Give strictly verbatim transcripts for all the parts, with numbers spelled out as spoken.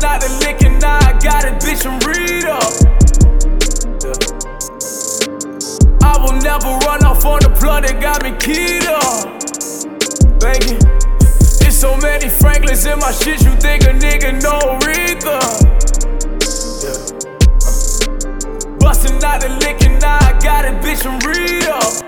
out the liquor, now I got it, bitch, I'm read up. I will never run off on the plug that got me keyed up. Banging. There's so many Franklins in my shit, you think a nigga know Rika. Bustin' out the liquor, now I got it, bitch, I'm read up.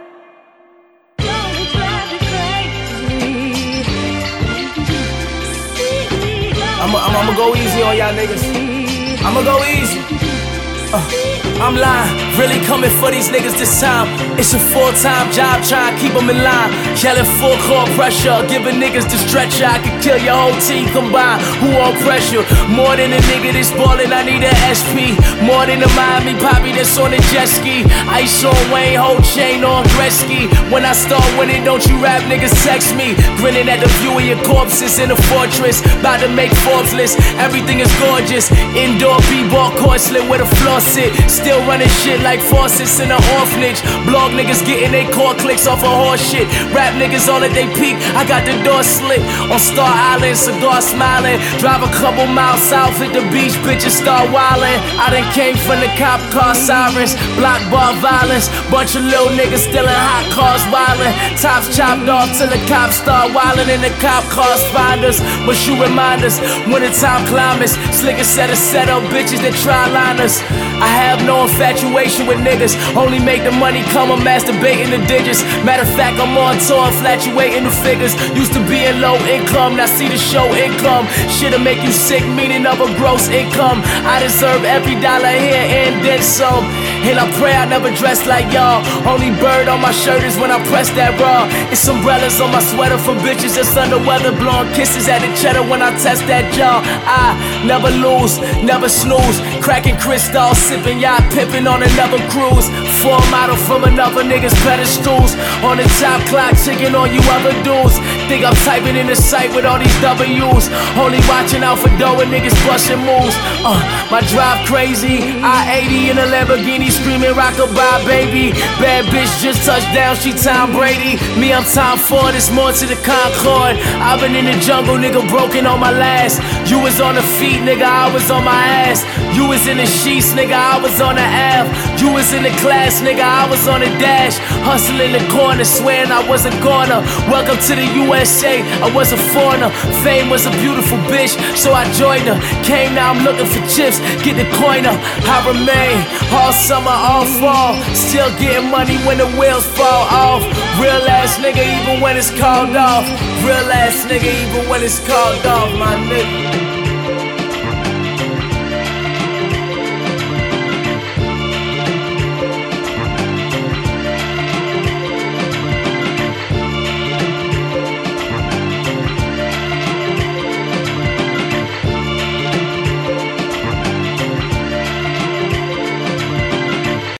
I'ma, I'ma, I'ma go easy on y'all niggas. I'ma go easy. Uh, I'm lying, really coming for these niggas this time. It's a full-time job, trying to keep them in line. Yelling full court pressure, giving niggas the stretcher. I could kill your whole team combined. Who on pressure? More than a nigga that's ballin', I need an S P. More than a Miami Poppy that's on a jet ski. Ice on Wayne, whole chain on Gretzky. When I start winning, don't you rap niggas text me. Grinning at the view of your corpses in a fortress. About to make Forbes list, everything is gorgeous. Indoor b-ball court slit with a floor sit. Still running shit like faucets in an orphanage. Blog niggas getting they core clicks off of horse shit. Rap niggas all at they peak, I got the door slit. On Star Island, cigar smiling. Drive a couple miles south at the beach, bitches start wildin'. I done came from the cop car sirens. Block bar violence, bunch of little niggas still in hot cars wildin'. Tops chopped off till the cops start wildin'. And the cop cars find us, but you remind us. Wintertime climates, slick a set of set up bitches that try line us. I have no infatuation with niggas, only make the money come, I'm masturbating the digits. Matter of fact, I'm on tour, infatuating the figures. Used to be in low income, now see the show income. Shit'll make you sick, meaning of a gross income. I deserve every dollar here and then some. And I pray I never dress like y'all. Only bird on my shirt is when I press that raw. It's umbrellas on my sweater for bitches that's under weather. Blowing kisses at the cheddar when I test that jaw. I never lose, never snooze. Cracking crystal, sipping yacht, pippin' on another cruise. Full model from another nigga's pedestals. On the top clock, checking on you other dudes. Think I'm typing in the site with all these W's. Only watching out for dough and niggas bustin' moves. Uh, my drive crazy, I eighty in a Lamborghini, screaming rockabye baby. Bad bitch just touched down, she Tom Brady. Me, I'm Tom Ford, it's more to the Concorde. I've been in the jungle, nigga, broken on my last. You was on the feet, nigga, I was on my ass. You was in the sheets, nigga, I was on the Ave. You was in the class, nigga, I was on the dash. Hustling the corner, swearing I wasn't gonna. Welcome to the U S A, I was a foreigner. Fame was a beautiful bitch, so I joined her. Came now, I'm looking for chips, get the coin up. I remain all summer, all fall. Still getting money when the wheels fall off. Real ass nigga, even when it's called off. Real ass nigga, even when it's called off, my nigga.